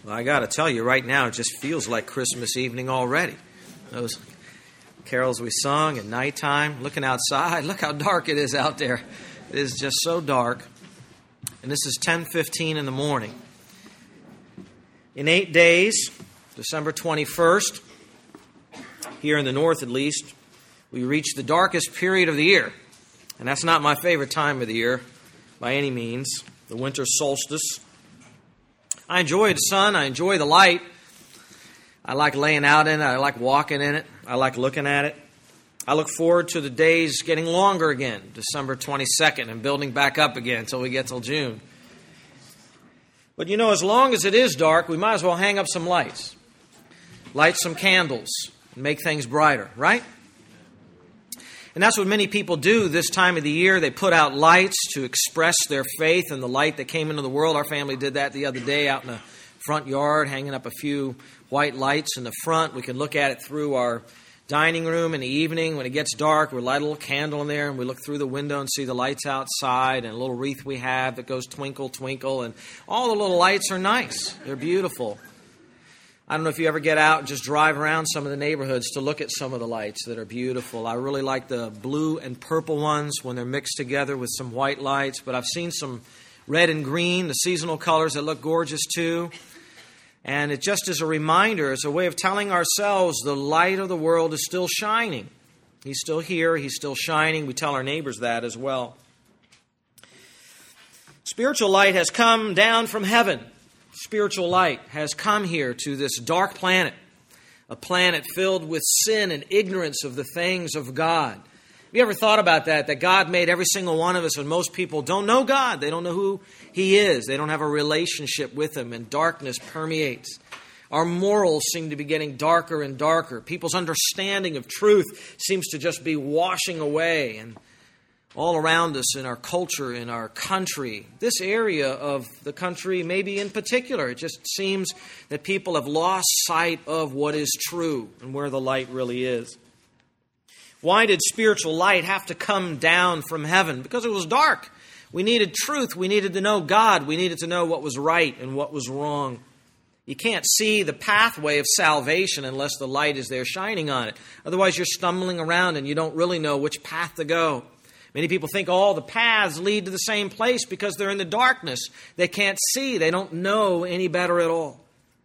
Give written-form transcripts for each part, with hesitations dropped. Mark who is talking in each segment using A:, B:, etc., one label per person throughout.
A: Well, I got to tell you, right now, it just feels like Christmas evening already. Those carols we sung at nighttime, looking outside, look how dark it is out there. It is just so dark. And this is 10:15 in the morning. In 8 days, December 21st, here in the north at least, we reach the darkest period of the year. And that's not my favorite time of the year by any means, the winter solstice. I enjoy the sun. I enjoy the light. I like laying out in it. I like walking in it. I like looking at it. I look forward to the days getting longer again, December 22nd, and building back up again until we get till June. But as long as it is dark, we might as well hang up some lights, light some candles, and make things brighter, right? And that's what many people do this time of the year. They put out lights to express their faith in the light that came into the world. Our family did that the other day out in the front yard, hanging up a few white lights in the front. We can look at it through our dining room in the evening. When it gets dark, we light a little candle in there, and we look through the window and see the lights outside and a little wreath we have that goes twinkle, twinkle. And all the little lights are nice. They're beautiful. I don't know if you ever get out and just drive around some of the neighborhoods to look at some of the lights that are beautiful. I really like the blue and purple ones when they're mixed together with some white lights. But I've seen some red and green, the seasonal colors that look gorgeous too. And it just is a reminder, it's a way of telling ourselves the light of the world is still shining. He's still here, he's still shining. We tell our neighbors that as well. Spiritual light has come down from heaven. Spiritual light has come here to this dark planet, a planet filled with sin and ignorance of the things of God. Have you ever thought about that God made every single one of us, and most people don't know God. They don't know who He is. They don't have a relationship with Him, and darkness permeates. Our morals seem to be getting darker and darker. People's understanding of truth seems to just be washing away, and all around us in our culture, in our country, this area of the country maybe in particular, it just seems that people have lost sight of what is true and where the light really is. Why did spiritual light have to come down from heaven? Because it was dark. We needed truth. We needed to know God. We needed to know what was right and what was wrong. You can't see the pathway of salvation unless the light is there shining on it. Otherwise, you're stumbling around and you don't really know which path to go. Many people think all the paths lead to the same place because they're in the darkness. They can't see. They don't know any better at all.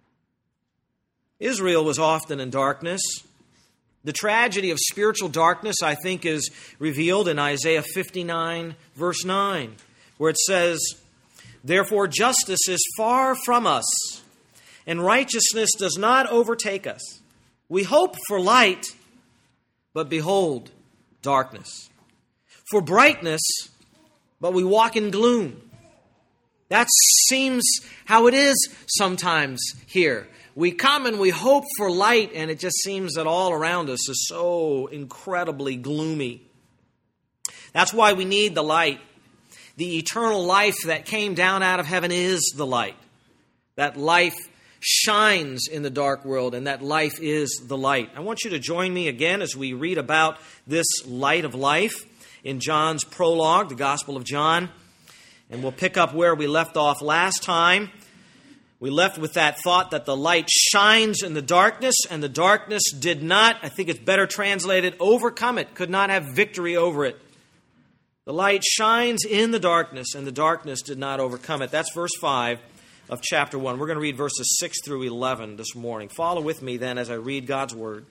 A: Israel was often in darkness. The tragedy of spiritual darkness, I think, is revealed in Isaiah 59, verse 9, where it says, "Therefore justice is far from us, and righteousness does not overtake us. We hope for light, but behold, darkness. For brightness, but we walk in gloom." That seems how it is sometimes here. We come and we hope for light, and it just seems that all around us is so incredibly gloomy. That's why we need the light. The eternal life that came down out of heaven is the light. That life shines in the dark world, and that life is the light. I want you to join me again as we read about this light of life in John's prologue, the Gospel of John. And we'll pick up where we left off last time. We left with that thought that the light shines in the darkness, and the darkness did not, I think it's better translated, overcome it, could not have victory over it. The light shines in the darkness, and the darkness did not overcome it. That's verse 5 of chapter 1. We're going to read verses 6 through 11 this morning. Follow with me then as I read God's Word.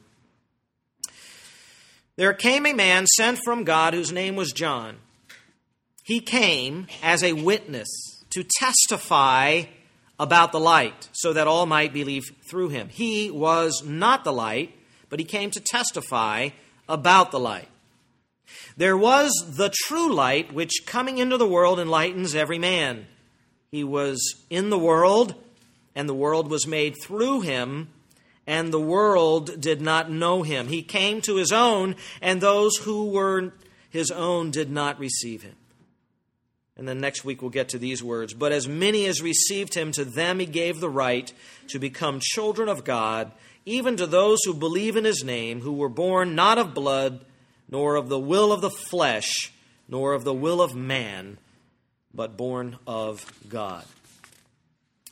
A: "There came a man sent from God whose name was John. He came as a witness to testify about the light, so that all might believe through him. He was not the light, but he came to testify about the light. There was the true light, which coming into the world enlightens every man. He was in the world, and the world was made through him, and the world did not know him. He came to his own, and those who were his own did not receive him." And then next week we'll get to these words. "But as many as received him, to them he gave the right to become children of God, even to those who believe in his name, who were born not of blood, nor of the will of the flesh, nor of the will of man, but born of God."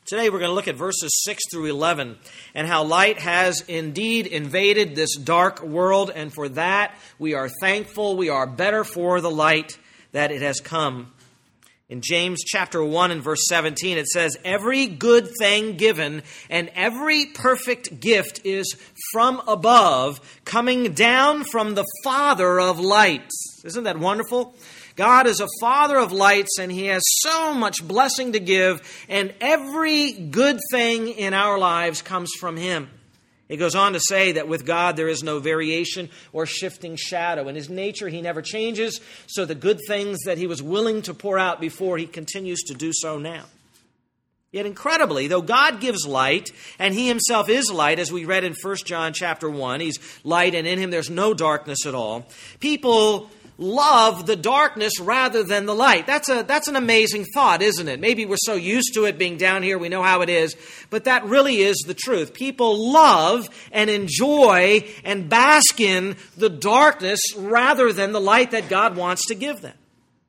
A: Today we're going to look at verses 6 through 11 and how light has indeed invaded this dark world, and for that we are thankful. We are better for the light that it has come. In James chapter 1 and verse 17 it says, "Every good thing given and every perfect gift is from above, coming down from the Father of lights." Isn't that wonderful? God is a Father of lights, and He has so much blessing to give, and every good thing in our lives comes from Him. It goes on to say that with God there is no variation or shifting shadow. In His nature He never changes, so the good things that He was willing to pour out before, He continues to do so now. Yet incredibly, though God gives light, and He Himself is light, as we read in 1 John chapter 1, He's light and in Him there's no darkness at all, people love the darkness rather than the light. That's an amazing thought, isn't it? Maybe we're so used to it being down here, we know how it is, but that really is the truth. People love and enjoy and bask in the darkness rather than the light that God wants to give them.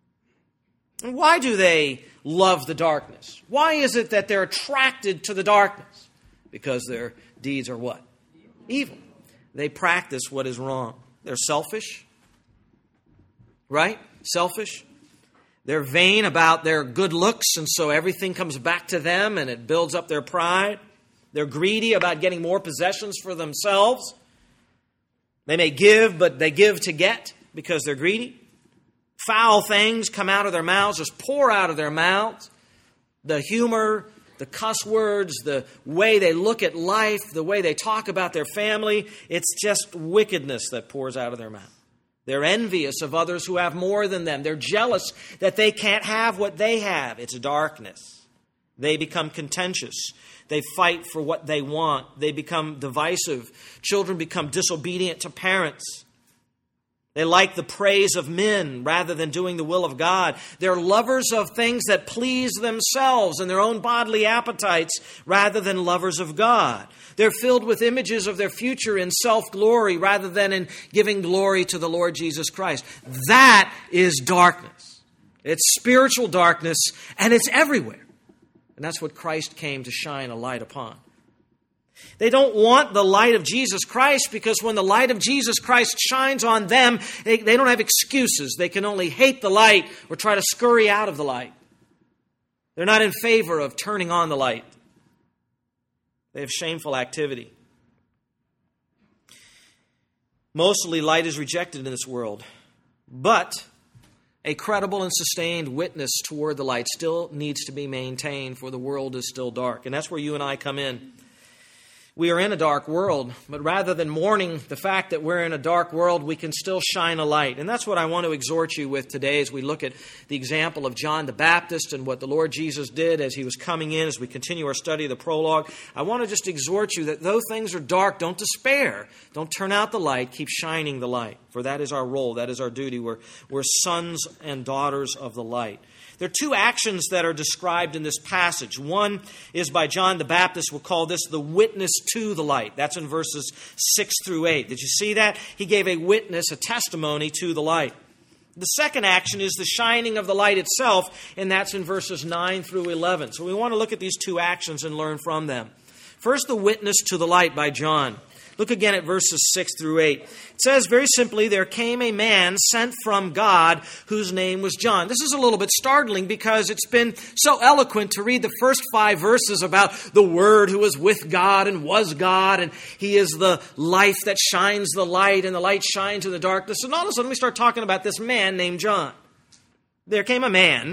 A: And why do they love the darkness? Why is it that they're attracted to the darkness? Because their deeds are what? Evil. They practice what is wrong. They're selfish. Right? Selfish. They're vain about their good looks, and so everything comes back to them and it builds up their pride. They're greedy about getting more possessions for themselves. They may give, but they give to get because they're greedy. Foul things come out of their mouths, just pour out of their mouths. The humor, the cuss words, the way they look at life, the way they talk about their family, it's just wickedness that pours out of their mouth. They're envious of others who have more than them. They're jealous that they can't have what they have. It's darkness. They become contentious. They fight for what they want. They become divisive. Children become disobedient to parents. They like the praise of men rather than doing the will of God. They're lovers of things that please themselves and their own bodily appetites rather than lovers of God. They're filled with images of their future in self-glory rather than in giving glory to the Lord Jesus Christ. That is darkness. It's spiritual darkness, and it's everywhere. And that's what Christ came to shine a light upon. They don't want the light of Jesus Christ because when the light of Jesus Christ shines on them, they don't have excuses. They can only hate the light or try to scurry out of the light. They're not in favor of turning on the light. They have shameful activity. Mostly light is rejected in this world, but a credible and sustained witness toward the light still needs to be maintained, for the world is still dark. And that's where you and I come in. We are in a dark world, but rather than mourning the fact that we're in a dark world, we can still shine a light. And that's what I want to exhort you with today as we look at the example of John the Baptist and what the Lord Jesus did as He was coming in, as we continue our study of the prologue. I want to just exhort you that though things are dark, don't despair. Don't turn out the light. Keep shining the light, for that is our role. That is our duty. We're sons and daughters of the light. There are two actions that are described in this passage. One is by John the Baptist. We'll call this the witness to the light. That's in verses 6 through 8. Did you see that? He gave a witness, a testimony to the light. The second action is the shining of the light itself, and that's in verses 9 through 11. So we want to look at these two actions and learn from them. First, the witness to the light by John. Look again at verses 6 through 8. It says very simply, there came a man sent from God whose name was John. This is a little bit startling because it's been so eloquent to read the first 5 verses about the Word who was with God and was God, and He is the life that shines the light, and the light shines in the darkness. And all of a sudden we start talking about this man named John. There came a man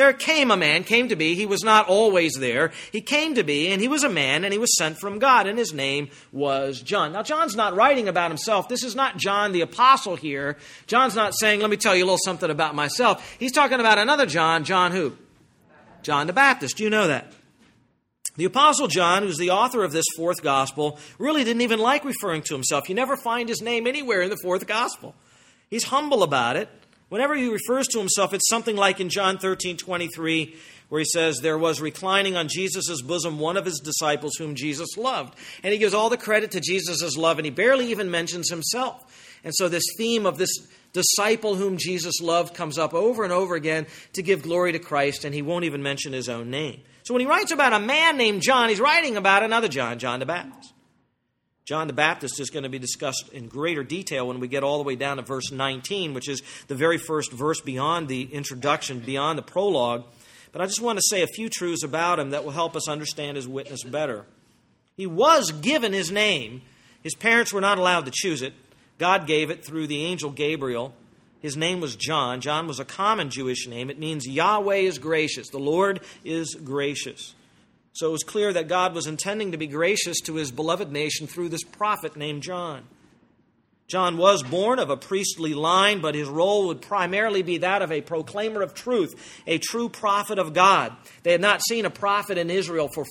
A: came to be. He was not always there. He came to be, and he was a man, and he was sent from God, and his name was John. Now, John's not writing about himself. This is not John the apostle here. John's not saying, let me tell you a little something about myself. He's talking about another John. John who? John the Baptist. You know that. The Apostle John, who's the author of this 4th gospel, really didn't even like referring to himself. You never find his name anywhere in the 4th gospel. He's humble about it. Whenever he refers to himself, it's something like in John 13:23, where he says, there was reclining on Jesus' bosom one of his disciples whom Jesus loved. And he gives all the credit to Jesus' love, and he barely even mentions himself. And so this theme of this disciple whom Jesus loved comes up over and over again to give glory to Christ, and he won't even mention his own name. So when he writes about a man named John, he's writing about another John, John the Baptist. John the Baptist is going to be discussed in greater detail when we get all the way down to verse 19, which is the very first verse beyond the introduction, beyond the prologue. But I just want to say a few truths about him that will help us understand his witness better. He was given his name. His parents were not allowed to choose it. God gave it through the angel Gabriel. His name was John. John was a common Jewish name. It means Yahweh is gracious. The Lord is gracious. So it was clear that God was intending to be gracious to his beloved nation through this prophet named John. John was born of a priestly line, but his role would primarily be that of a proclaimer of truth, a true prophet of God. They had not seen a prophet in Israel for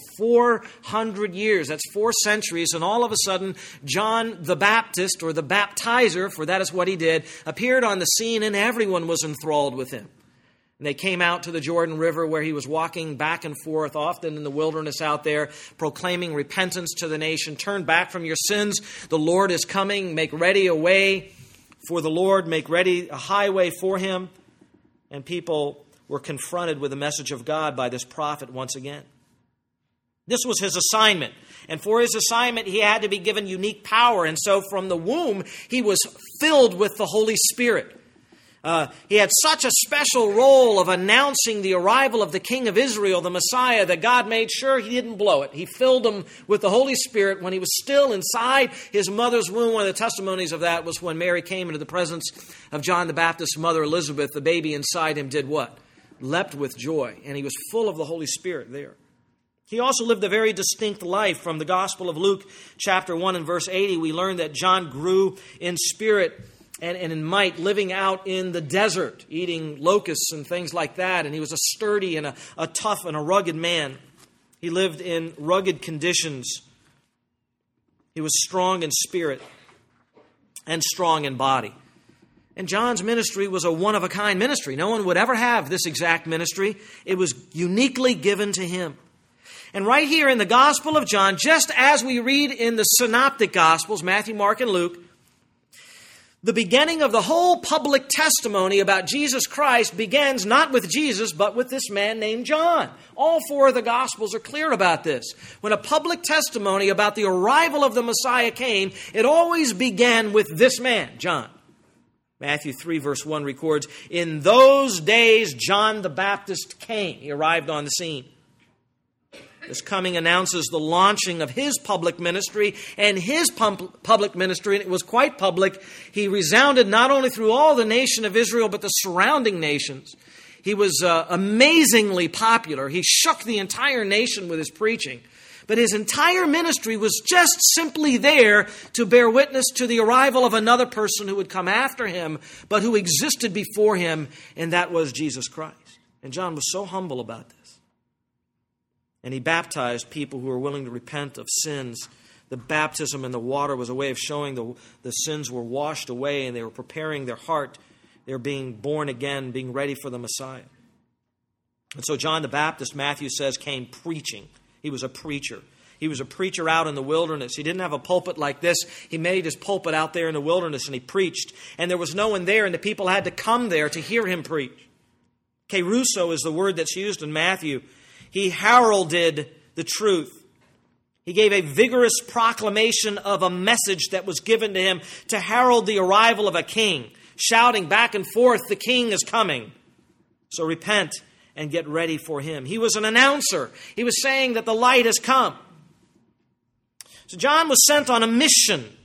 A: 400 years. That's 4 centuries. And all of a sudden, John the Baptist, or the baptizer, for that is what he did, appeared on the scene, and everyone was enthralled with him. And they came out to the Jordan River where he was walking back and forth, often in the wilderness out there, proclaiming repentance to the nation. Turn back from your sins. The Lord is coming. Make ready a way for the Lord. Make ready a highway for him. And people were confronted with the message of God by this prophet once again. This was his assignment. And for his assignment, he had to be given unique power. And so from the womb, he was filled with the Holy Spirit. He had such a special role of announcing the arrival of the King of Israel, the Messiah, that God made sure he didn't blow it. He filled him with the Holy Spirit when he was still inside his mother's womb. One of the testimonies of that was when Mary came into the presence of John the Baptist's mother, Elizabeth. The baby inside him did what? Leapt with joy, and he was full of the Holy Spirit there. He also lived a very distinct life. From the Gospel of Luke, chapter 1 and verse 80, we learn that John grew in spirit and in might, living out in the desert, eating locusts and things like that. And he was a sturdy and a tough and a rugged man. He lived in rugged conditions. He was strong in spirit and strong in body. And John's ministry was a one-of-a-kind ministry. No one would ever have this exact ministry. It was uniquely given to him. And right here in the Gospel of John, just as we read in the synoptic Gospels, Matthew, Mark, and Luke, the beginning of the whole public testimony about Jesus Christ begins not with Jesus, but with this man named John. All 4 of the Gospels are clear about this. When a public testimony about the arrival of the Messiah came, it always began with this man, John. Matthew 3 verse 1 records, "In those days John the Baptist came." He arrived on the scene. This coming announces the launching of his public ministry, and his public ministry, and it was quite public. He resounded not only through all the nation of Israel, but the surrounding nations. He was amazingly popular. He shook the entire nation with his preaching. But his entire ministry was just simply there to bear witness to the arrival of another person who would come after him, but who existed before him, and that was Jesus Christ. And John was so humble about this. And he baptized people who were willing to repent of sins. The baptism in the water was a way of showing the sins were washed away, and they were preparing their heart. They were being born again, being ready for the Messiah. And so John the Baptist, Matthew says, came preaching. He was a preacher. He was a preacher out in the wilderness. He didn't have a pulpit like this. He made his pulpit out there in the wilderness, and he preached. And there was no one there, and the people had to come there to hear him preach. Kerusso is the word that's used in Matthew. He heralded the truth. He gave a vigorous proclamation of a message that was given to him to herald the arrival of a king, shouting back and forth, "The king is coming. So repent and get ready for him." He was an announcer. He was saying that the light has come. So John was sent on a mission.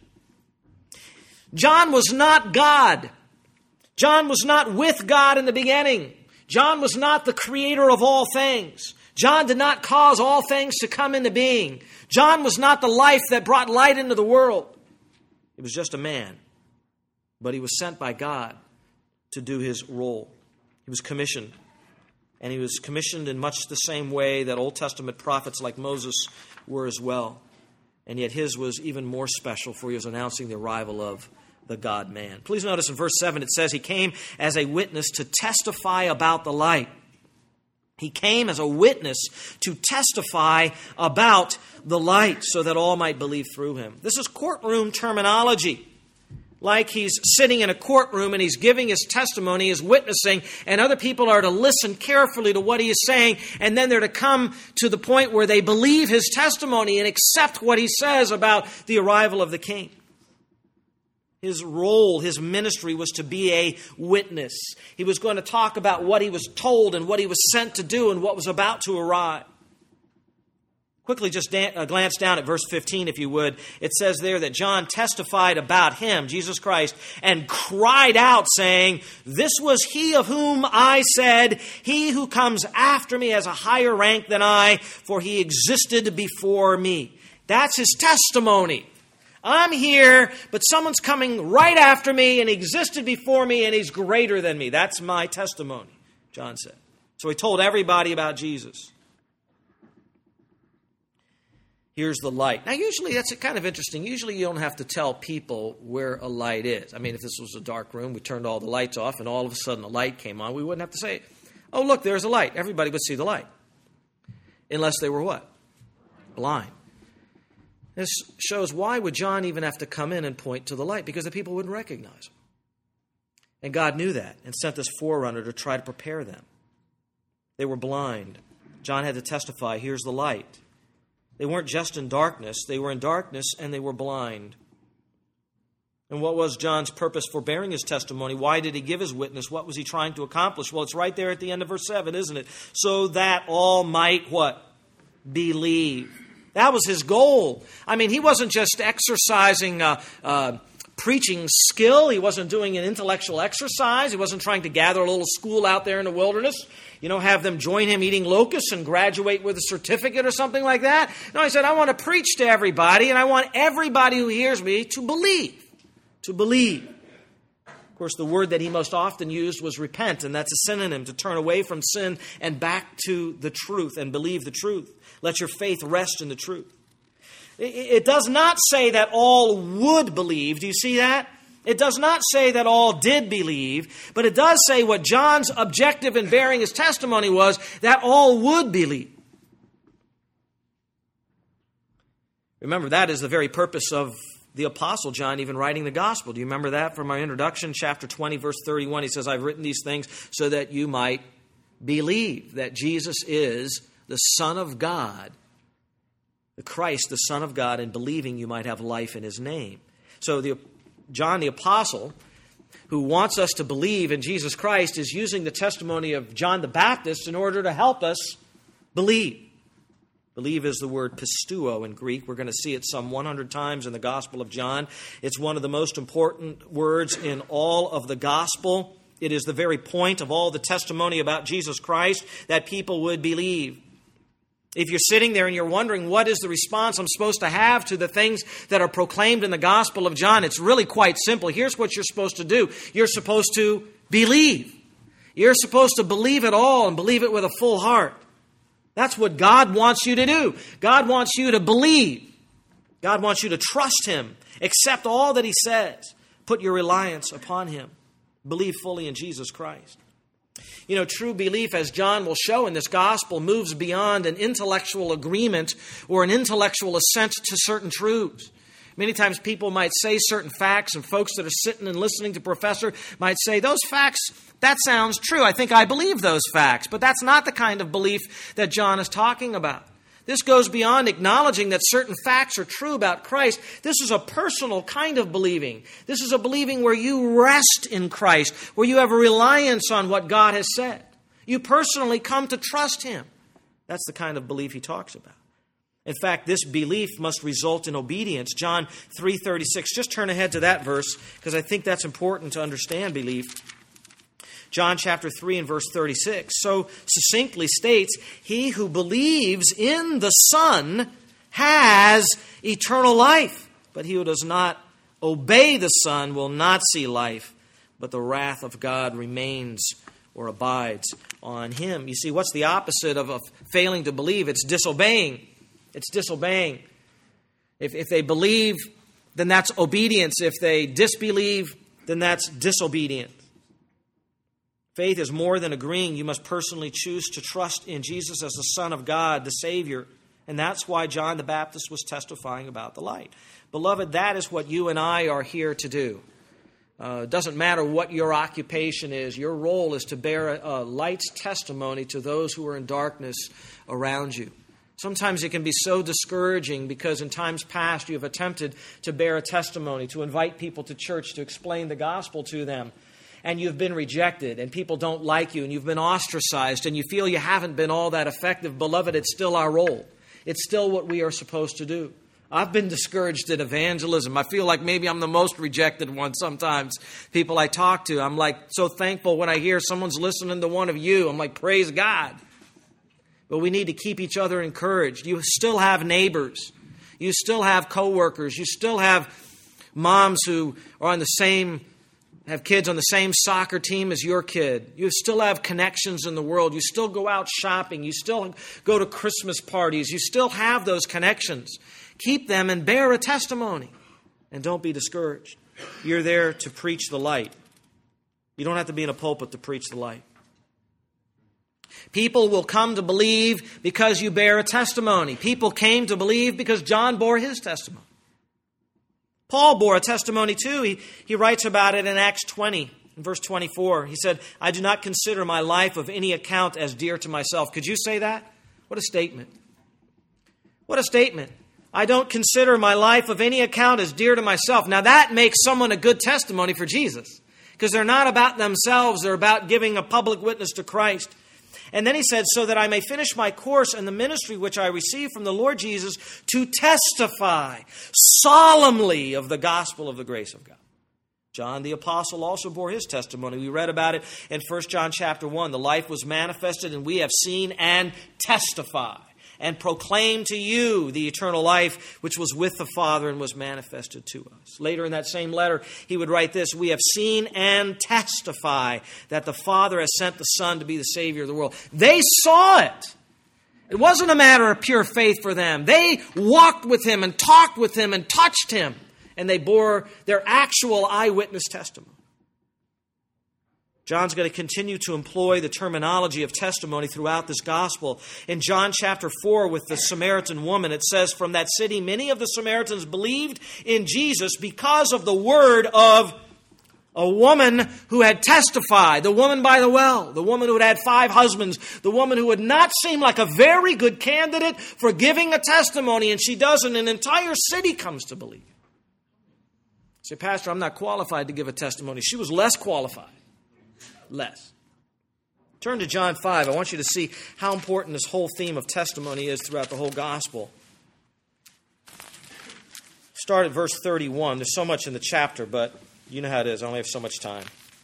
A: John was not God. John was not with God in the beginning. John was not the creator of all things. John did not cause all things to come into being. John was not the life that brought light into the world. He was just a man. But he was sent by God to do his role. He was commissioned. And he was commissioned in much the same way that Old Testament prophets like Moses were as well. And yet his was even more special, for he was announcing the arrival of the God-man. Please notice in verse 7 it says he came as a witness to testify about the light. He came as a witness to testify about the light so that all might believe through him. This is courtroom terminology. like he's sitting in a courtroom and he's giving his testimony, he's witnessing, and other people are to listen carefully to what he is saying, and then they're to come to the point where they believe his testimony and accept what he says about the arrival of the king. His role, his ministry was to be a witness. He was going to talk about what he was told and what he was sent to do and what was about to arrive. Quickly just glance down at verse 15, if you would. It says there that John testified about him, Jesus Christ, and cried out, saying, "This was he of whom I said, he who comes after me has a higher rank than I, for he existed before me." That's his testimony. I'm here, but someone's coming right after me, and he existed before me, and he's greater than me. That's my testimony, John said. So he told everybody about Jesus. Here's the light. Now, usually that's kind of interesting. Usually you don't have to tell people where a light is. I mean, if this was a dark room, we turned all the lights off, and all of a sudden a light came on, we wouldn't have to say, "Oh, look, there's a light." Everybody would see the light. Unless they were what? Blind. This shows, why would John even have to come in and point to the light? Because the people wouldn't recognize him. And God knew that and sent this forerunner to try to prepare them. They were blind. John had to testify, here's the light. They weren't just in darkness. They were in darkness and they were blind. And what was John's purpose for bearing his testimony? Why did he give his witness? What was he trying to accomplish? Well, it's right there at the end of verse 7, isn't it? So that all might what? Believe. That was his goal. I mean, he wasn't just exercising preaching skill. He wasn't doing an intellectual exercise. He wasn't trying to gather a little school out there in the wilderness, have them join him eating locusts and graduate with a certificate or something like that. No, he said, I want to preach to everybody, and I want everybody who hears me to believe. To believe. Of course, the word that he most often used was repent, and that's a synonym to turn away from sin and back to the truth and believe the truth. Let your faith rest in the truth. It does not say that all would believe. Do you see that? It does not say that all did believe, but it does say what John's objective in bearing his testimony was, that all would believe. Remember, that is the very purpose of the Apostle John even writing the gospel. Do you remember that from our introduction? Chapter 20, verse 31, he says, I've written these things so that you might believe that Jesus is the Son of God, the Christ, the Son of God, and believing you might have life in his name. So John the Apostle, who wants us to believe in Jesus Christ, is using the testimony of John the Baptist in order to help us believe. Believe is the word pisteuo in Greek. We're going to see it some 100 times in the Gospel of John. It's one of the most important words in all of the Gospel. It is the very point of all the testimony about Jesus Christ, that people would believe. If you're sitting there and you're wondering what is the response I'm supposed to have to the things that are proclaimed in the Gospel of John, it's really quite simple. Here's what you're supposed to do. You're supposed to believe. You're supposed to believe it all and believe it with a full heart. That's what God wants you to do. God wants you to believe. God wants you to trust him. Accept all that he says. Put your reliance upon him. Believe fully in Jesus Christ. True belief, as John will show in this gospel, moves beyond an intellectual agreement or an intellectual assent to certain truths. Many times people might say certain facts, and folks that are sitting and listening to Professor might say, those facts, that sounds true. I think I believe those facts. But that's not the kind of belief that John is talking about. This goes beyond acknowledging that certain facts are true about Christ. This is a personal kind of believing. This is a believing where you rest in Christ, where you have a reliance on what God has said. You personally come to trust him. That's the kind of belief he talks about. In fact, this belief must result in obedience. John 3:36. Just turn ahead to that verse, because I think that's important to understand belief. John chapter 3 and verse 36 so succinctly states, he who believes in the Son has eternal life, but he who does not obey the Son will not see life, but the wrath of God remains or abides on him. You see, what's the opposite of failing to believe? It's disobeying. It's disobeying. If they believe, then that's obedience. If they disbelieve, then that's disobedience. Faith is more than agreeing. You must personally choose to trust in Jesus as the Son of God, the Savior. And that's why John the Baptist was testifying about the light. Beloved, that is what you and I are here to do. Doesn't matter what your occupation is. Your role is to bear a light's testimony to those who are in darkness around you. Sometimes it can be so discouraging because in times past you have attempted to bear a testimony, to invite people to church, to explain the gospel to them, and you've been rejected, and people don't like you, and you've been ostracized, and you feel you haven't been all that effective. Beloved, it's still our role. It's still what we are supposed to do. I've been discouraged at evangelism. I feel like maybe I'm the most rejected one sometimes. People I talk to, I'm like so thankful when I hear someone's listening to one of you. I'm like, praise God. But we need to keep each other encouraged. You still have neighbors. You still have coworkers. You still have moms who are have kids on the same soccer team as your kid. You still have connections in the world. You still go out shopping. You still go to Christmas parties. You still have those connections. Keep them and bear a testimony. And don't be discouraged. You're there to preach the light. You don't have to be in a pulpit to preach the light. People will come to believe because you bear a testimony. People came to believe because John bore his testimony. Paul bore a testimony too. He writes about it in Acts 20, in verse 24. He said, I do not consider my life of any account as dear to myself. Could you say that? What a statement. What a statement. I don't consider my life of any account as dear to myself. Now that makes someone a good testimony for Jesus. Because they're not about themselves. They're about giving a public witness to Christ. And then he said, so that I may finish my course in the ministry which I received from the Lord Jesus to testify solemnly of the gospel of the grace of God. John the Apostle also bore his testimony. We read about it in 1 John chapter 1. The life was manifested, and we have seen and testify and proclaim to you the eternal life which was with the Father and was manifested to us. Later in that same letter, he would write this, we have seen and testify that the Father has sent the Son to be the Savior of the world. They saw it. It wasn't a matter of pure faith for them. They walked with him and talked with him and touched him, and they bore their actual eyewitness testimony. John's going to continue to employ the terminology of testimony throughout this gospel. In John chapter 4 with the Samaritan woman, it says, from that city many of the Samaritans believed in Jesus because of the word of a woman who had testified, the woman by the well, the woman who had had 5 husbands, the woman who would not seem like a very good candidate for giving a testimony, and she does, and an entire city comes to believe. Say, Pastor, I'm not qualified to give a testimony. She was less qualified. Less. Turn to John 5. I want you to see how important this whole theme of testimony is throughout the whole gospel. Start at verse 31. There's so much in the chapter, but you know how it is. I only have so much time.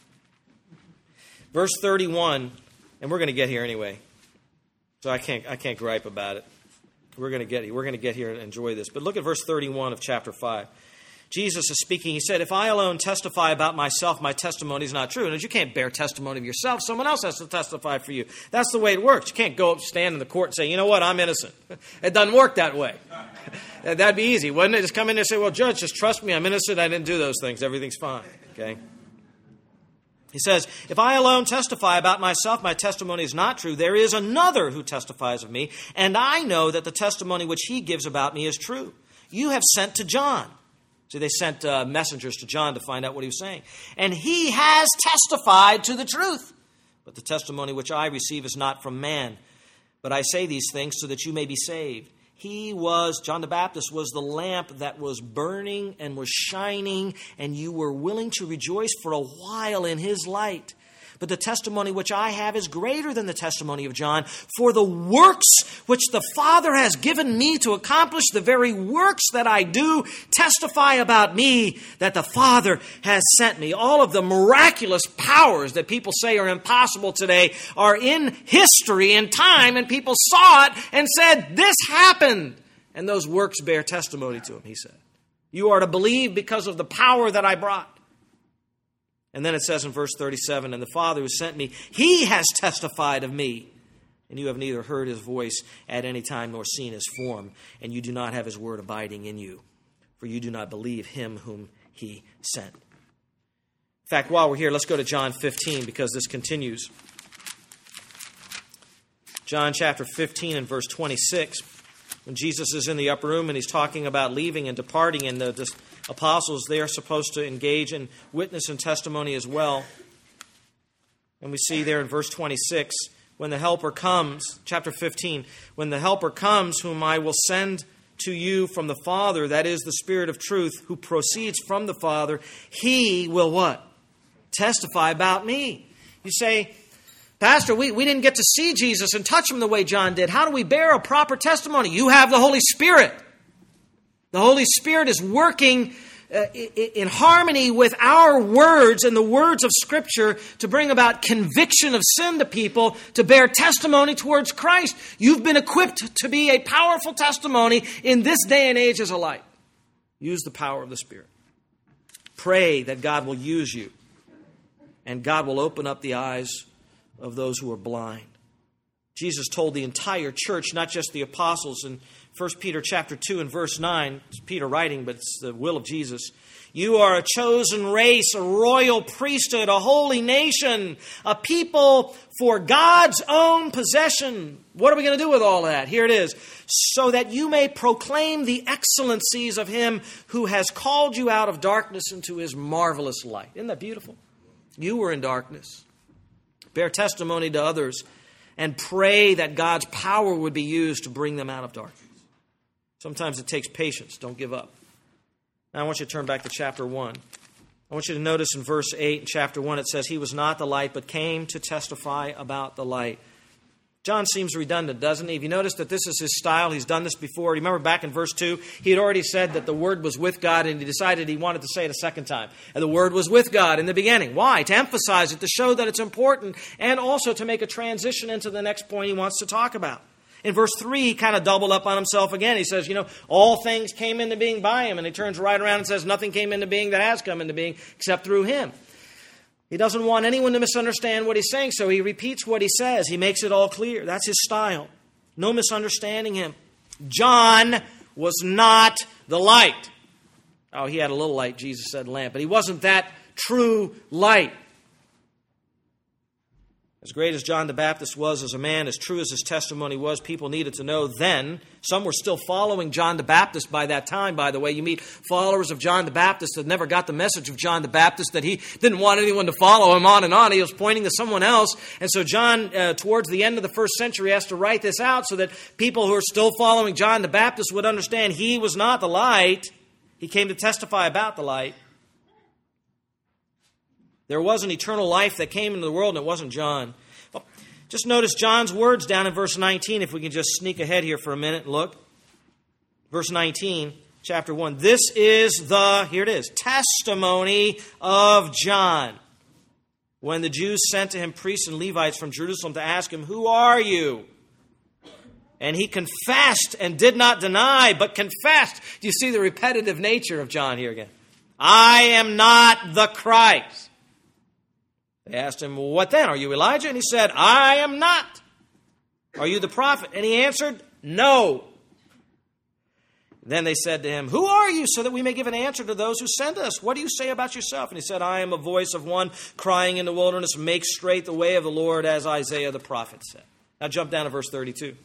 A: Verse 31, and we're going to get here anyway. So I can't gripe about it. We're going to get here and enjoy this. But look at verse 31 of chapter 5. Jesus is speaking. He said, if I alone testify about myself, my testimony is not true. And you can't bear testimony of yourself. Someone else has to testify for you. That's the way it works. You can't go up, stand in the court and say, you know what, I'm innocent. It doesn't work that way. That'd be easy, wouldn't it? Just come in there and say, well, Judge, just trust me. I'm innocent. I didn't do those things. Everything's fine. Okay? He says, if I alone testify about myself, my testimony is not true. There is another who testifies of me, and I know that the testimony which he gives about me is true. You have sent to John. So they sent messengers to John to find out what he was saying. And he has testified to the truth. But the testimony which I receive is not from man. But I say these things so that you may be saved. John the Baptist was the lamp that was burning and was shining, and you were willing to rejoice for a while in his light. But the testimony which I have is greater than the testimony of John. For the works which the Father has given me to accomplish, the very works that I do, testify about me that the Father has sent me. All of the miraculous powers that people say are impossible today are in history and time, and people saw it and said, this happened. And those works bear testimony to him, he said. You are to believe because of the power that I brought. And then it says in verse 37, and the Father who sent me, he has testified of me. And you have neither heard his voice at any time nor seen his form. And you do not have his word abiding in you. For you do not believe him whom he sent. In fact, while we're here, let's go to John 15 because this continues. John chapter 15 and verse 26. When Jesus is in the upper room and he's talking about leaving and departing, and the apostles, they are supposed to engage in witness and testimony as well. And we see there in verse 26, when the Helper comes, chapter 15, when the Helper comes, whom I will send to you from the Father, that is the Spirit of truth, who proceeds from the Father, he will what? Testify about me. You say, Pastor, we didn't get to see Jesus and touch him the way John did. How do we bear a proper testimony? You have the Holy Spirit. The Holy Spirit is working in harmony with our words and the words of Scripture to bring about conviction of sin to people, to bear testimony towards Christ. You've been equipped to be a powerful testimony in this day and age as a light. Use the power of the Spirit. Pray that God will use you, and God will open up the eyes of those who are blind. Jesus told the entire church, not just the apostles, in 1 Peter chapter 2 and verse 9, it's Peter writing, but it's the will of Jesus. You are a chosen race, a royal priesthood, a holy nation, a people for God's own possession. What are we going to do with all that? Here it is. So that you may proclaim the excellencies of him who has called you out of darkness into his marvelous light. Isn't that beautiful? You were in darkness. Bear testimony to others and pray that God's power would be used to bring them out of darkness. Sometimes it takes patience. Don't give up. Now I want you to turn back to chapter 1. I want you to notice in verse 8 in chapter 1 it says, he was not the light, but came to testify about the light. John seems redundant, doesn't he? If you notice that this is his style, he's done this before. Remember back in verse 2, he had already said that the Word was with God, and he decided he wanted to say it a second time. And the Word was with God in the beginning. Why? To emphasize it, to show that it's important, and also to make a transition into the next point he wants to talk about. In verse 3, he kind of doubled up on himself again. He says, all things came into being by him. And he turns right around and says, nothing came into being that has come into being except through him. He doesn't want anyone to misunderstand what he's saying, so he repeats what he says. He makes it all clear. That's his style. No misunderstanding him. John was not the light. Oh, he had a little light, Jesus said, lamp. But he wasn't that true light. As great as John the Baptist was as a man, as true as his testimony was, people needed to know then. Some were still following John the Baptist by that time, by the way. You meet followers of John the Baptist that never got the message of John the Baptist, that he didn't want anyone to follow him on and on. He was pointing to someone else. And so John, towards the end of the first century, has to write this out so that people who are still following John the Baptist would understand he was not the light. He came to testify about the light. There was an eternal life that came into the world, and it wasn't John. Well, just notice John's words down in verse 19, if we can just sneak ahead here for a minute and look. Verse 19, chapter 1. This is the, here it is, testimony of John. When the Jews sent to him priests and Levites from Jerusalem to ask him, who are you? And he confessed and did not deny, but confessed. Do you see the repetitive nature of John here again? I am not the Christ. They asked him, well, what then? Are you Elijah? And he said, I am not. Are you the prophet? And he answered, no. Then they said to him, who are you, so that we may give an answer to those who sent us? What do you say about yourself? And he said, I am a voice of one crying in the wilderness, make straight the way of the Lord, as Isaiah the prophet said. Now jump down to verse 32.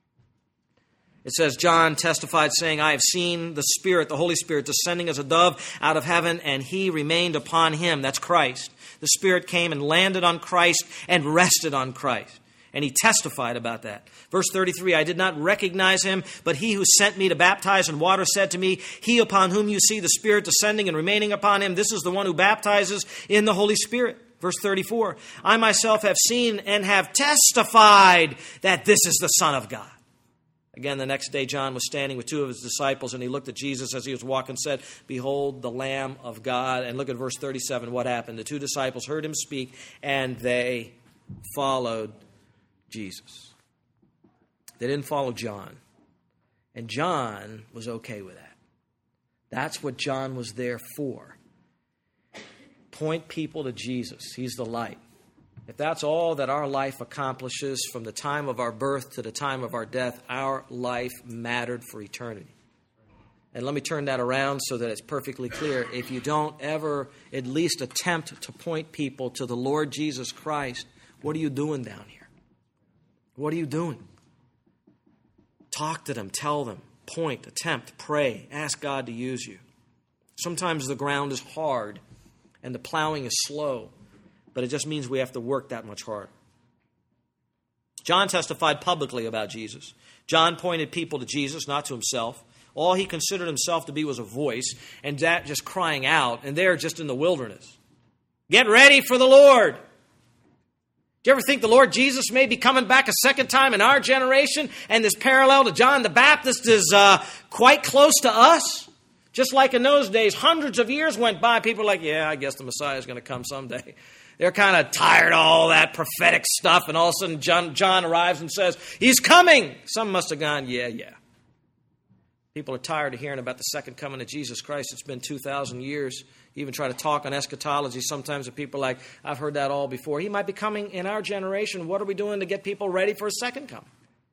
A: It says, John testified, saying, I have seen the Spirit, the Holy Spirit, descending as a dove out of heaven, and he remained upon him. That's Christ. The Spirit came and landed on Christ and rested on Christ. And he testified about that. Verse 33, I did not recognize him, but he who sent me to baptize in water said to me, he upon whom you see the Spirit descending and remaining upon him, this is the one who baptizes in the Holy Spirit. Verse 34, I myself have seen and have testified that this is the Son of God. Again, the next day, John was standing with two of his disciples, and he looked at Jesus as he was walking and said, behold, the Lamb of God. And look at verse 37, what happened? The two disciples heard him speak, and they followed Jesus. They didn't follow John. And John was okay with that. That's what John was there for. Point people to Jesus. He's the light. If that's all that our life accomplishes from the time of our birth to the time of our death, our life mattered for eternity. And let me turn that around so that it's perfectly clear. If you don't ever at least attempt to point people to the Lord Jesus Christ, what are you doing down here? What are you doing? Talk to them, tell them, point, attempt, pray, ask God to use you. Sometimes the ground is hard and the plowing is slow, but it just means we have to work that much harder. John testified publicly about Jesus. John pointed people to Jesus, not to himself. All he considered himself to be was a voice, and that just crying out, and they're just in the wilderness. Get ready for the Lord. Do you ever think the Lord Jesus may be coming back a second time in our generation, and this parallel to John the Baptist is quite close to us? Just like in those days, hundreds of years went by, people were like, yeah, I guess the Messiah is going to come someday. They're kind of tired of all that prophetic stuff, and all of a sudden John arrives and says, he's coming. Some must have gone, yeah. People are tired of hearing about the second coming of Jesus Christ. It's been 2,000 years. You even try to talk on eschatology sometimes with people like, I've heard that all before. He might be coming in our generation. What are we doing to get people ready for his second coming?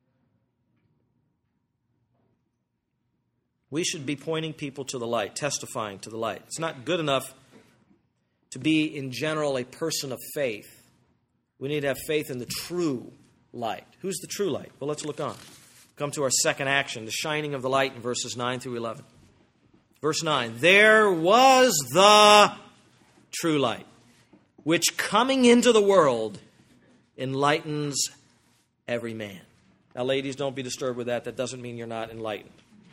A: We should be pointing people to the light, testifying to the light. It's not good enough to be, in general, a person of faith. We need to have faith in the true light. Who's the true light? Well, let's look on. Come to our second action, the shining of the light in verses 9 through 11. Verse 9, there was the true light, which coming into the world enlightens every man. Now, ladies, don't be disturbed with that. That doesn't mean you're not enlightened.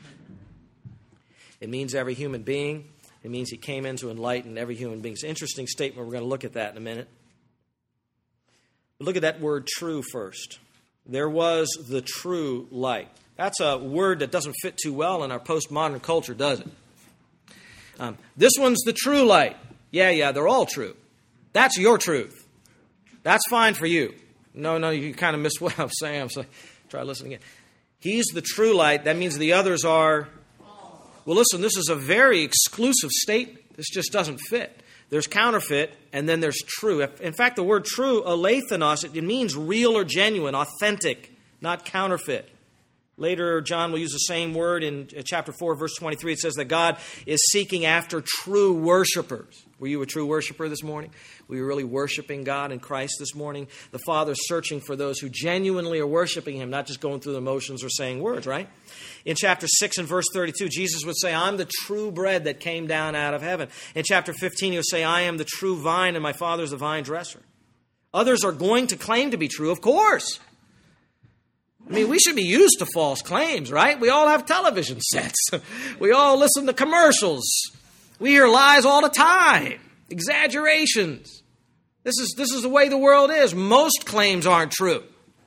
A: It means every human being. It means he came in to enlighten every human being. It's an interesting statement. We're going to look at that in a minute. But look at that word true first. There was the true light. That's a word that doesn't fit too well in our postmodern culture, does it? This one's the true light. Yeah, they're all true. That's your truth. That's fine for you. No, you kind of missed what I'm saying. I'm sorry. Try listening again. He's the true light. That means the others are... Well, listen, this is a very exclusive statement. This just doesn't fit. There's counterfeit, and then there's true. In fact, the word true, alethenos, it means real or genuine, authentic, not counterfeit. Later, John will use the same word in chapter 4, verse 23. It says that God is seeking after true worshipers. Were you a true worshiper this morning? Were you really worshiping God in Christ this morning? The Father's searching for those who genuinely are worshiping Him, not just going through the motions or saying words, right? In chapter 6 and verse 32, Jesus would say, I'm the true bread that came down out of heaven. In chapter 15, he would say, I am the true vine and my Father is the vine dresser. Others are going to claim to be true, of course. I mean, we should be used to false claims, right? We all have television sets. We all listen to commercials. We hear lies all the time. Exaggerations. This is the way the world is. Most claims aren't true.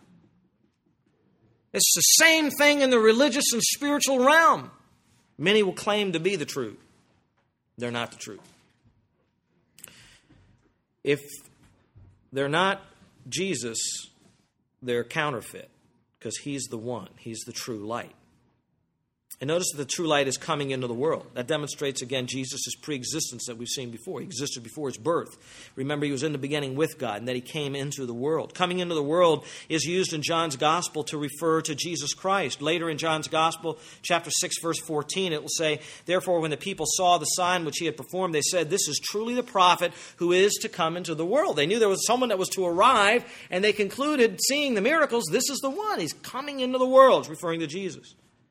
A: It's the same thing in the religious and spiritual realm. Many will claim to be the truth. They're not the truth. If they're not Jesus, they're counterfeit. Because He's the one. He's the true light. And notice that the true light is coming into the world. That demonstrates, again, Jesus' pre-existence that we've seen before. He existed before His birth. Remember, He was in the beginning with God, and that He came into the world. Coming into the world is used in John's Gospel to refer to Jesus Christ. Later in John's Gospel, chapter 6, verse 14, it will say, therefore, when the people saw the sign which He had performed, they said, this is truly the prophet who is to come into the world. They knew there was someone that was to arrive, and they concluded, seeing the miracles, this is the one. He's coming into the world, referring to Jesus.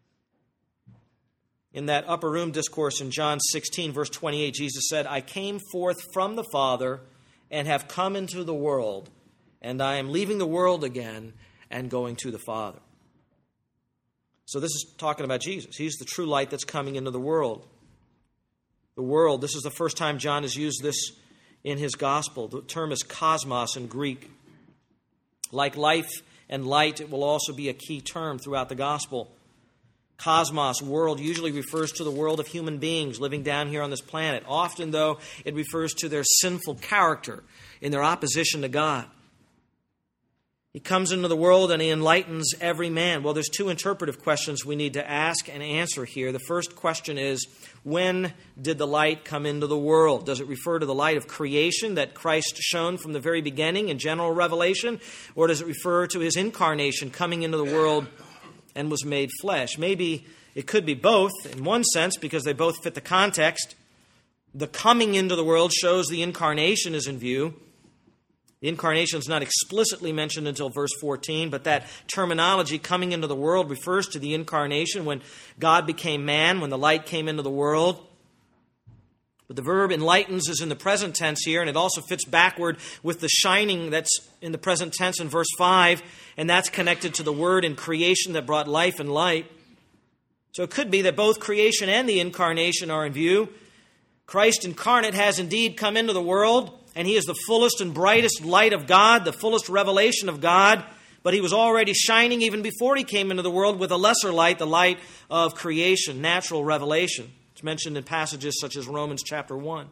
A: In that upper room discourse in John 16, verse 28, Jesus said, I came forth from the Father and have come into the world, and I am leaving the world again and going to the Father. So this is talking about Jesus. He's the true light that's coming into the world. The world, this is the first time John has used this in his gospel. The term is cosmos in Greek. Like life and light, it will also be a key term throughout the gospel. Cosmos, world, usually refers to the world of human beings living down here on this planet. Often, though, it refers to their sinful character in their opposition to God. He comes into the world and He enlightens every man. Well, there's two interpretive questions we need to ask and answer here. The first question is, when did the light come into the world? Does it refer to the light of creation that Christ shone from the very beginning in general revelation? Or does it refer to His incarnation coming into the world and was made flesh? Maybe it could be both in one sense because they both fit the context. The coming into the world shows the incarnation is in view. The incarnation is not explicitly mentioned until verse 14, but that terminology, coming into the world, refers to the incarnation when God became man, when the light came into the world. But the verb enlightens is in the present tense here, and it also fits backward with the shining that's in the present tense in verse 5, and that's connected to the word in creation that brought life and light. So it could be that both creation and the incarnation are in view. Christ incarnate has indeed come into the world, and he is the fullest and brightest light of God, the fullest revelation of God, but he was already shining even before he came into the world with a lesser light, the light of creation, natural revelation. It's mentioned in passages such as Romans chapter 1.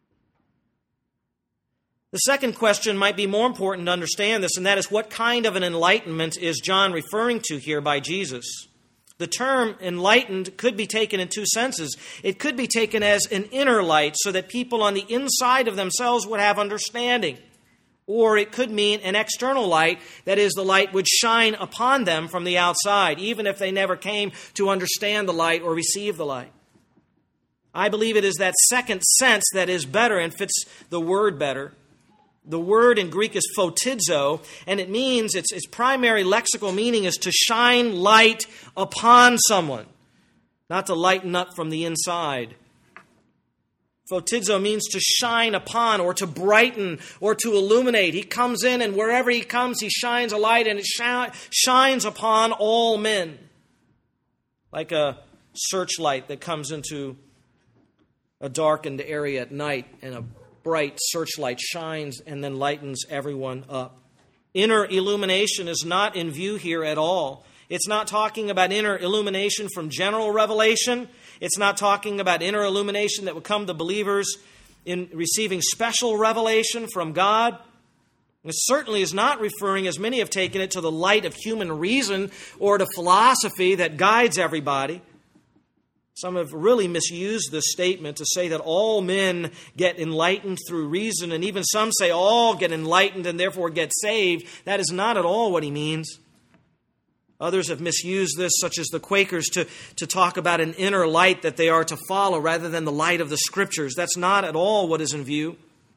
A: The second question might be more important to understand this, and that is, what kind of an enlightenment is John referring to here by Jesus? The term enlightened could be taken in two senses. It could be taken as an inner light, so that people on the inside of themselves would have understanding. Or it could mean an external light, that is, the light would shine upon them from the outside, even if they never came to understand the light or receive the light. I believe it is that second sense that is better and fits the word better. The word in Greek is photizo, and it means, its primary lexical meaning is to shine light upon someone, not to lighten up from the inside. Photizo means to shine upon, or to brighten, or to illuminate. He comes in, and wherever he comes, he shines a light, and it shines upon all men. Like a searchlight that comes into a darkened area at night, and a bright searchlight shines and then lightens everyone up. Inner illumination is not in view here at all. It's not talking about inner illumination from general revelation. It's not talking about inner illumination that would come to believers in receiving special revelation from God. It certainly is not referring, as many have taken it, to the light of human reason or to philosophy that guides everybody. Some have really misused this statement to say that all men get enlightened through reason, and even some say all get enlightened and therefore get saved. That is not at all what he means. Others have misused this, such as the Quakers, to talk about an inner light that they are to follow rather than the light of the Scriptures. That's not at all what is in view.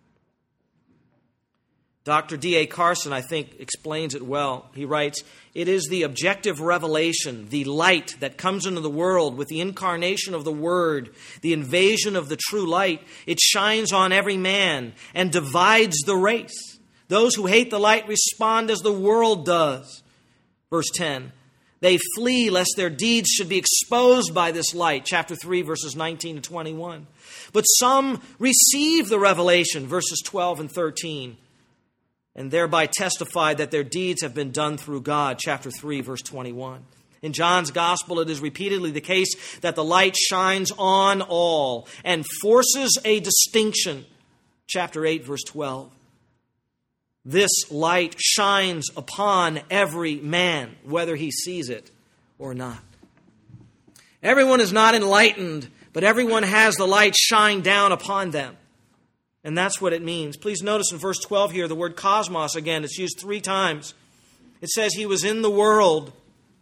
A: Dr. D.A. Carson, I think, explains it well. He writes, "It is the objective revelation, the light that comes into the world with the incarnation of the Word, the invasion of the true light. It shines on every man and divides the race. Those who hate the light respond as the world does." Verse 10, "They flee lest their deeds should be exposed by this light." Chapter 3, verses 19 to 21. "But some receive the revelation," verses 12 and 13. "And thereby testify that their deeds have been done through God." Chapter 3, verse 21. In John's Gospel, it is repeatedly the case that the light shines on all and forces a distinction. Chapter 8, verse 12. This light shines upon every man, whether he sees it or not. Everyone is not enlightened, but everyone has the light shine down upon them. And that's what it means. Please notice in verse 12 here, the word cosmos again. It's used 3 times. It says he was in the world.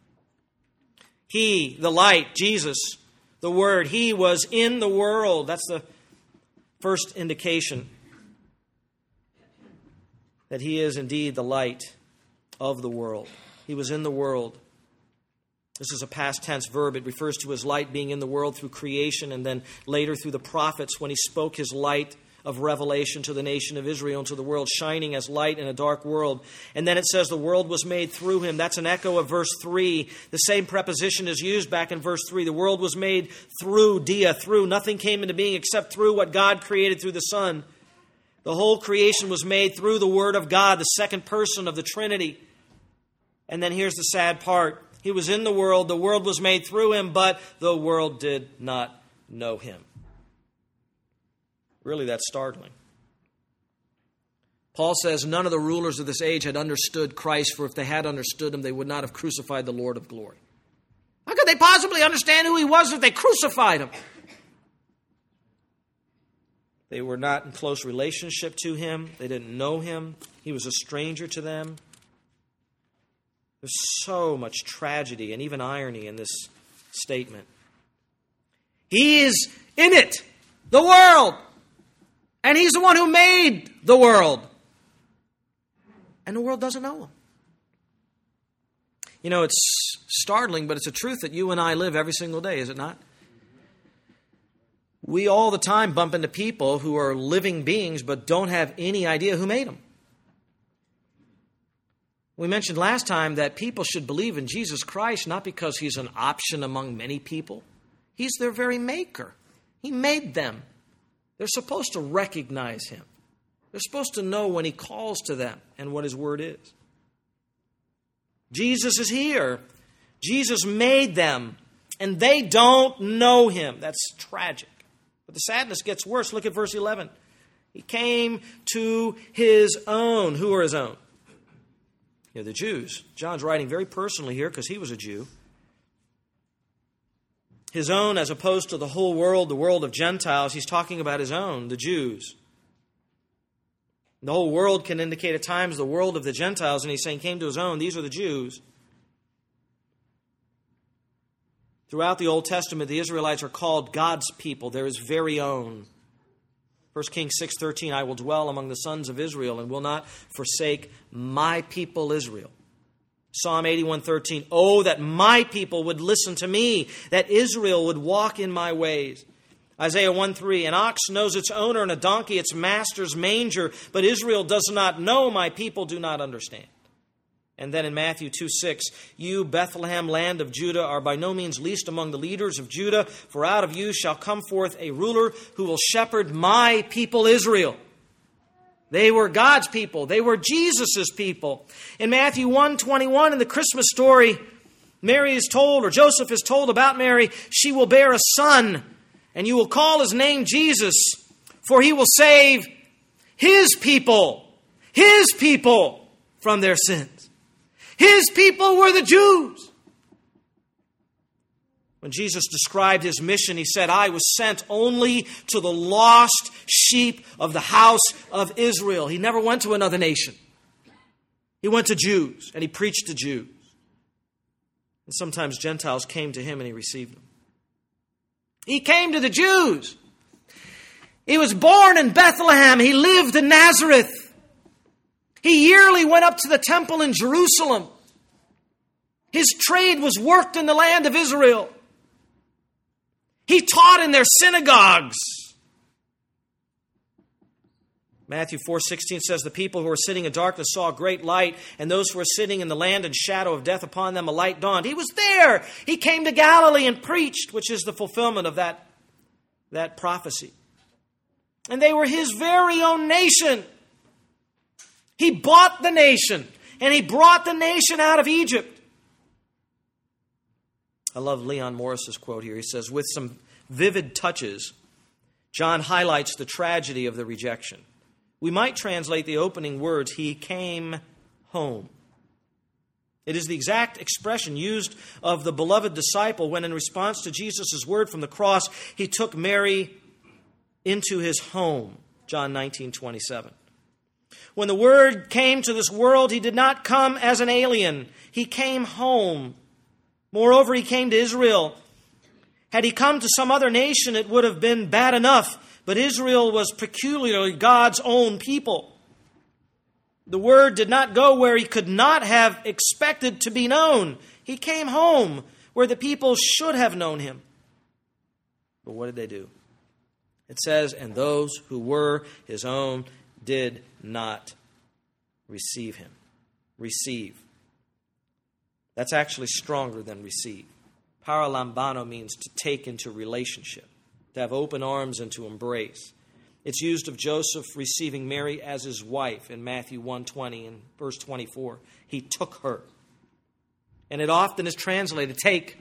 A: He, the light, Jesus, the Word, he was in the world. That's the first indication that he is indeed the light of the world. He was in the world. This is a past tense verb. It refers to his light being in the world through creation, and then later through the prophets when he spoke his light of revelation to the nation of Israel and to the world, shining as light in a dark world. And then it says the world was made through him. That's an echo of verse 3. The same preposition is used back in verse 3. The world was made through, dia, through. Nothing came into being except through what God created through the Son. The whole creation was made through the Word of God, the second person of the Trinity. And then here's the sad part. He was in the world was made through him, but the world did not know him. Really, that's startling. Paul says none of the rulers of this age had understood Christ, for if they had understood him, they would not have crucified the Lord of glory. How could they possibly understand who he was if they crucified him? They were not in close relationship to him. They didn't know him. He was a stranger to them. There's so much tragedy and even irony in this statement. He is in it, the world. And he's the one who made the world. and the world doesn't know him. You know, it's startling, but it's a truth that you and I live every single day, is it not? We all the time bump into people who are living beings but don't have any idea who made them. We mentioned last time that people should believe in Jesus Christ not because he's an option among many people. He's their very maker. He made them. They're supposed to recognize him. They're supposed to know when he calls to them and what his word is. Jesus is here. Jesus made them, and they don't know him. That's tragic. But the sadness gets worse. Look at verse 11. He came to his own. Who are his own? The Jews. John's writing very personally here because he was a Jew. His own as opposed to the whole world, the world of Gentiles. He's talking about his own, the Jews. The whole world can indicate at times the world of the Gentiles, and he's saying came to his own. These are the Jews. Throughout the Old Testament, the Israelites are called God's people. They're his very own. 1 Kings 6:13, I will dwell among the sons of Israel and will not forsake my people Israel. Psalm 81:13, oh, that my people would listen to me, that Israel would walk in my ways. Isaiah 1:3, an ox knows its owner and a donkey its master's manger, but Israel does not know, my people do not understand. And then in Matthew 2:6, you, Bethlehem, land of Judah, are by no means least among the leaders of Judah, for out of you shall come forth a ruler who will shepherd my people Israel. They were God's people. They were Jesus' people. In Matthew 1:21, in the Christmas story, Mary is told, or Joseph is told about Mary, she will bear a son, and you will call his name Jesus, for he will save his people from their sins. His people were the Jews. When Jesus described his mission, he said, I was sent only to the lost sheep of the house of Israel. He never went to another nation. He went to Jews, and he preached to Jews. And sometimes Gentiles came to him, and he received them. He came to the Jews. He was born in Bethlehem. He lived in Nazareth. He yearly went up to the temple in Jerusalem. His trade was worked in the land of Israel. He taught in their synagogues. Matthew 4:16 says, the people who were sitting in darkness saw a great light, and those who were sitting in the land and shadow of death, upon them a light dawned. He was there. He came to Galilee and preached, which is the fulfillment of that prophecy. And they were his very own nation. He bought the nation, and he brought the nation out of Egypt. I love Leon Morris's quote here. He says, with some vivid touches, John highlights the tragedy of the rejection. We might translate the opening words, he came home. It is the exact expression used of the beloved disciple when, in response to Jesus' word from the cross, he took Mary into his home. John 19:27. When the Word came to this world, he did not come as an alien. He came home. Moreover, he came to Israel. Had he come to some other nation, it would have been bad enough. But Israel was peculiarly God's own people. The Word did not go where he could not have expected to be known. He came home where the people should have known him. But what did they do? It says, and those who were his own did not receive him. Receive. That's actually stronger than receive. Paralambano means to take into relationship, to have open arms and to embrace. It's used of Joseph receiving Mary as his wife in Matthew 1:20 and verse 24. He took her. And it often is translated, take.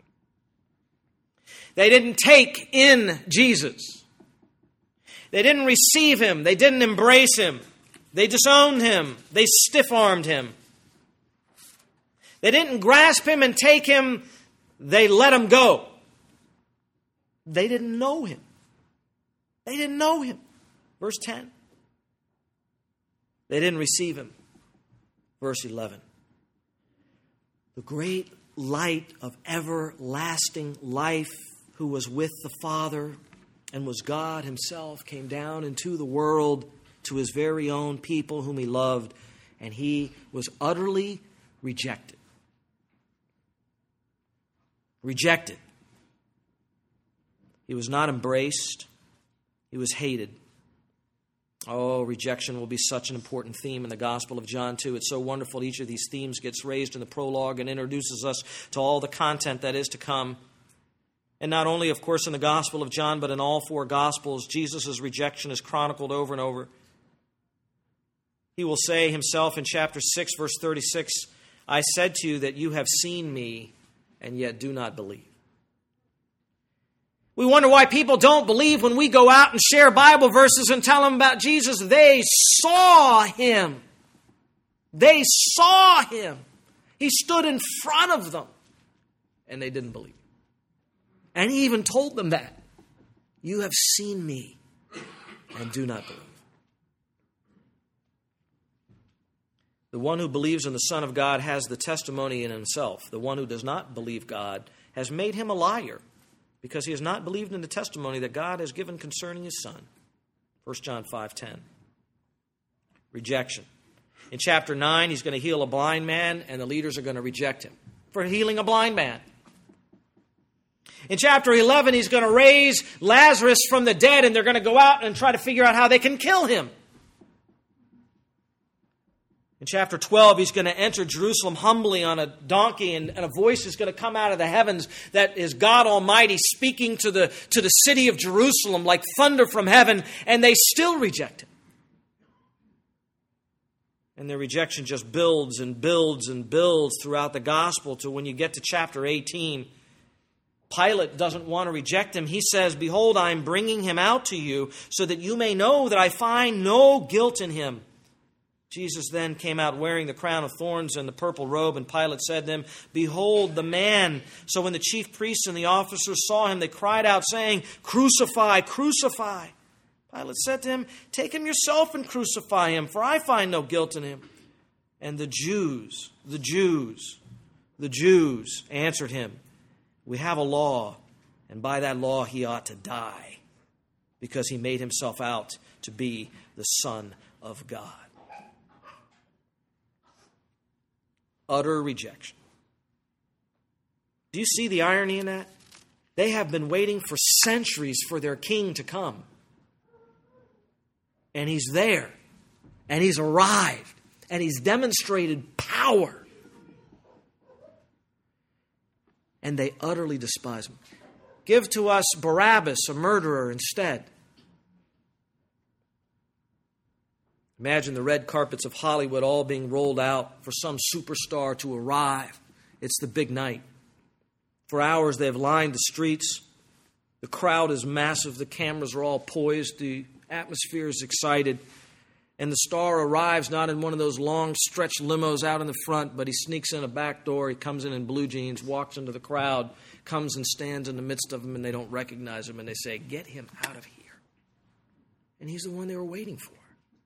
A: They didn't take in Jesus. They didn't receive him. They didn't embrace him. They disowned him. They stiff-armed him. They didn't grasp him and take him. They let him go. They didn't know him. They didn't know him. Verse 10. They didn't receive him. Verse 11. The great light of everlasting life, who was with the Father and was God himself, came down into the world to his very own people whom he loved, and he was utterly rejected. Rejected. He was not embraced. He was hated. Oh, rejection will be such an important theme in the Gospel of John, too. It's so wonderful each of these themes gets raised in the prologue and introduces us to all the content that is to come. And not only, of course, in the Gospel of John, but in all four Gospels, Jesus' rejection is chronicled over and over. He will say himself in chapter 6, verse 36, I said to you that you have seen me, and yet do not believe. We wonder why people don't believe when we go out and share Bible verses and tell them about Jesus. They saw him. They saw him. He stood in front of them, and they didn't believe. And he even told them that. You have seen me, and do not believe. The one who believes in the Son of God has the testimony in himself. The one who does not believe God has made him a liar, because he has not believed in the testimony that God has given concerning his Son. 1 John 5:10. Rejection. In chapter 9, he's going to heal a blind man, and the leaders are going to reject him for healing a blind man. In chapter 11, he's going to raise Lazarus from the dead, and they're going to go out and try to figure out how they can kill him. In chapter 12, he's going to enter Jerusalem humbly on a donkey, and a voice is going to come out of the heavens that is God Almighty speaking to the city of Jerusalem like thunder from heaven, and they still reject him. And their rejection just builds and builds and builds throughout the gospel to when you get to chapter 18. Pilate doesn't want to reject him. He says, behold, I am bringing him out to you so that you may know that I find no guilt in him. Jesus then came out wearing the crown of thorns and the purple robe, and Pilate said to them, behold the man. So when the chief priests and the officers saw him, they cried out, saying, crucify, crucify. Pilate said to him, take him yourself and crucify him, for I find no guilt in him. And the Jews answered him, we have a law, and by that law he ought to die, because he made himself out to be the Son of God. Utter rejection. Do you see the irony in that? They have been waiting for centuries for their king to come. And he's there. And he's arrived. And he's demonstrated power. And they utterly despise him. Give to us Barabbas, a murderer, instead. Imagine the red carpets of Hollywood all being rolled out for some superstar to arrive. It's the big night. For hours they have lined the streets. The crowd is massive. The cameras are all poised. The atmosphere is excited. And the star arrives not in one of those long stretch limos out in the front, but he sneaks in a back door. He comes in blue jeans, walks into the crowd, comes and stands in the midst of them, and they don't recognize him. And they say, get him out of here. And he's the one they were waiting for.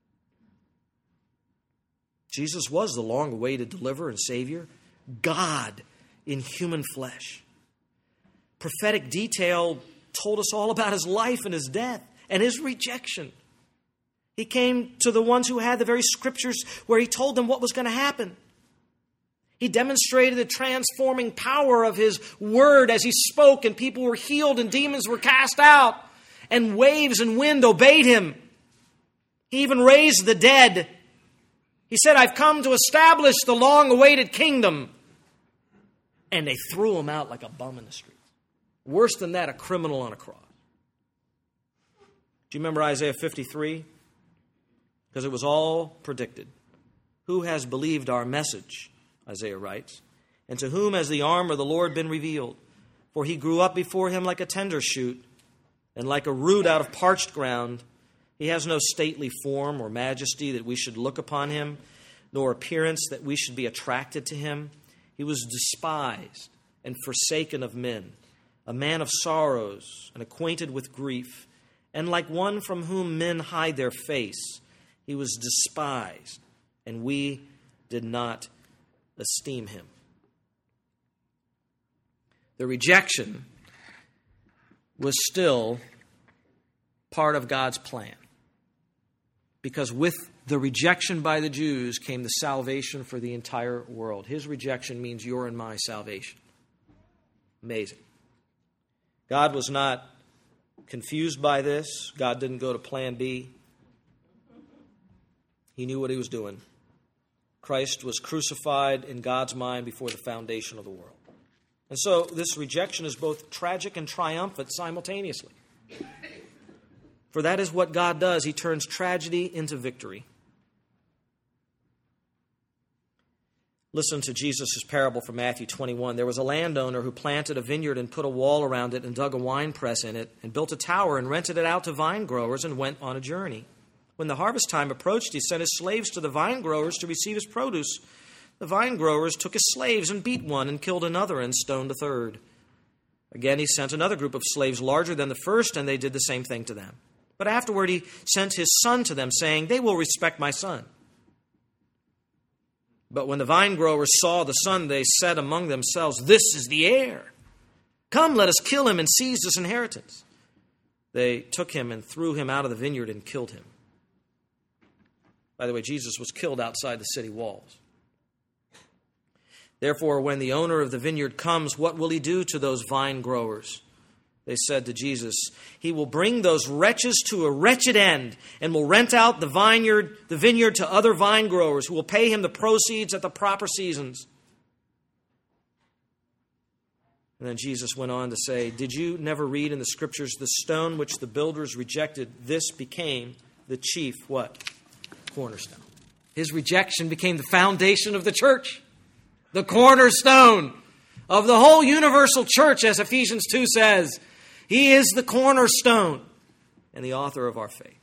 A: Jesus was the long-awaited deliverer and Savior, God in human flesh. Prophetic detail told us all about his life and his death and his rejection. He came to the ones who had the very scriptures where he told them what was going to happen. He demonstrated the transforming power of his word as he spoke, and people were healed and demons were cast out, and waves and wind obeyed him. He even raised the dead. He said, I've come to establish the long-awaited kingdom. And they threw him out like a bum in the street. Worse than that, a criminal on a cross. Do you remember Isaiah 53? Because it was all predicted. Who has believed our message, Isaiah writes, and to whom has the arm of the Lord been revealed? For he grew up before him like a tender shoot, and like a root out of parched ground. He has no stately form or majesty that we should look upon him, nor appearance that we should be attracted to him. He was despised and forsaken of men, a man of sorrows and acquainted with grief, and like one from whom men hide their face. He was despised, and we did not esteem him. The rejection was still part of God's plan. Because with the rejection by the Jews came the salvation for the entire world. His rejection means your and my salvation. Amazing. God was not confused by this. God didn't go to plan B. He knew what he was doing. Christ was crucified in God's mind before the foundation of the world. And so this rejection is both tragic and triumphant simultaneously. For that is what God does. He turns tragedy into victory. Listen to Jesus' parable from Matthew 21. There was a landowner who planted a vineyard and put a wall around it and dug a winepress in it and built a tower and rented it out to vine growers and went on a journey. When the harvest time approached, he sent his slaves to the vine growers to receive his produce. The vine growers took his slaves and beat one and killed another and stoned a third. Again, he sent another group of slaves larger than the first, and they did the same thing to them. But afterward he sent his son to them, saying, "They will respect my son." But when the vine growers saw the son, they said among themselves, "This is the heir. Come, let us kill him and seize his inheritance." They took him and threw him out of the vineyard and killed him. By the way, Jesus was killed outside the city walls. Therefore, when the owner of the vineyard comes, what will he do to those vine growers? They said to Jesus, "He will bring those wretches to a wretched end and will rent out the vineyard to other vine growers who will pay him the proceeds at the proper seasons." And then Jesus went on to say, "Did you never read in the Scriptures, the stone which the builders rejected, this became the chief," what? Cornerstone. His rejection became the foundation of the church. The cornerstone of the whole universal church, as Ephesians 2 says. He is the cornerstone and the author of our faith.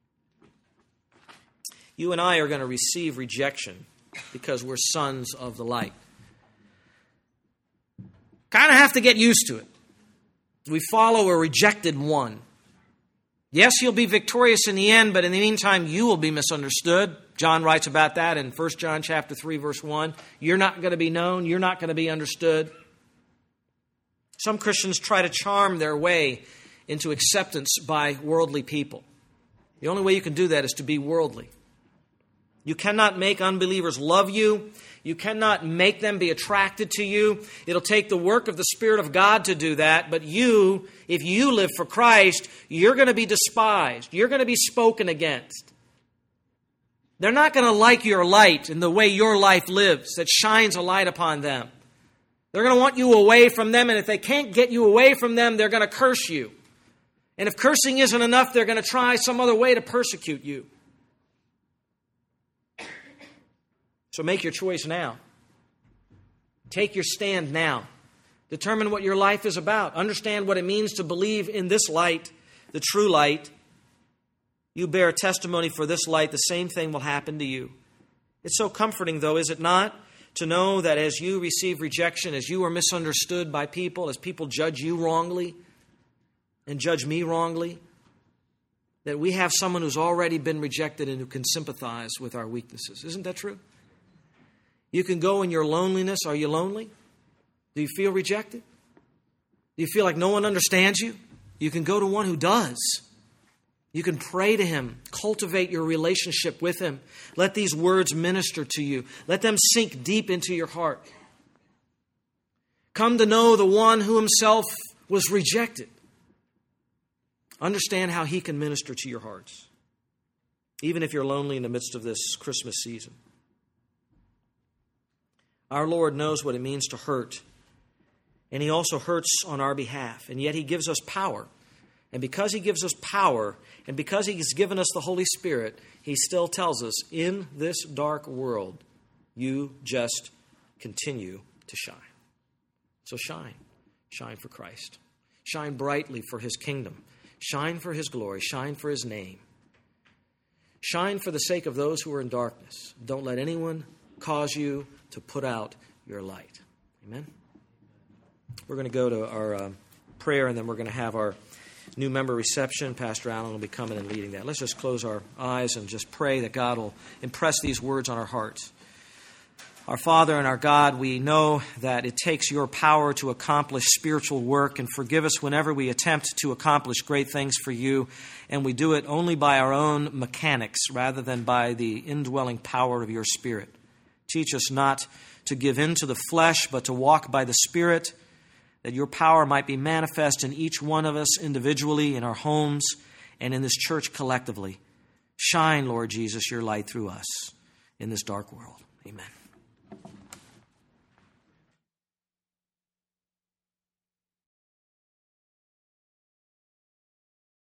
A: You and I are going to receive rejection because we're sons of the light. Kind of have to get used to it. We follow a rejected one. Yes, you'll be victorious in the end, but in the meantime, you will be misunderstood. John writes about that in 1 John chapter 3, verse 1. You're not going to be known. You're not going to be understood. Some Christians try to charm their way into acceptance by worldly people. The only way you can do that is to be worldly. You cannot make unbelievers love you. You cannot make them be attracted to you. It'll take the work of the Spirit of God to do that. But you, if you live for Christ, you're going to be despised. You're going to be spoken against. They're not going to like your light and the way your life lives that shines a light upon them. They're going to want you away from them, and if they can't get you away from them, they're going to curse you. And if cursing isn't enough, they're going to try some other way to persecute you. So make your choice now. Take your stand now. Determine what your life is about. Understand what it means to believe in this light, the true light. You bear testimony for this light, the same thing will happen to you. It's so comforting, though, is it not? To know that as you receive rejection, as you are misunderstood by people, as people judge you wrongly and judge me wrongly, that we have someone who's already been rejected and who can sympathize with our weaknesses. Isn't that true? You can go in your loneliness. Are you lonely? Do you feel rejected? Do you feel like no one understands you? You can go to one who does. You can pray to him. Cultivate your relationship with him. Let these words minister to you. Let them sink deep into your heart. Come to know the one who himself was rejected. Understand how he can minister to your hearts, even if you're lonely in the midst of this Christmas season. Our Lord knows what it means to hurt, and he also hurts on our behalf, and yet he gives us power. And because he gives us power, and because he's given us the Holy Spirit, he still tells us, in this dark world, you just continue to shine. So shine. Shine for Christ. Shine brightly for his kingdom. Shine for his glory. Shine for his name. Shine for the sake of those who are in darkness. Don't let anyone cause you to put out your light. Amen? We're going to go to our prayer, and then we're going to have our new member reception. Pastor Allen will be coming and leading that. Let's just close our eyes and just pray that God will impress these words on our hearts. Our Father and our God, we know that it takes your power to accomplish spiritual work, and forgive us whenever we attempt to accomplish great things for you, and we do it only by our own mechanics rather than by the indwelling power of your Spirit. Teach us not to give in to the flesh, but to walk by the Spirit, that your power might be manifest in each one of us individually, in our homes, and in this church collectively. Shine, Lord Jesus, your light through us in this dark world. Amen.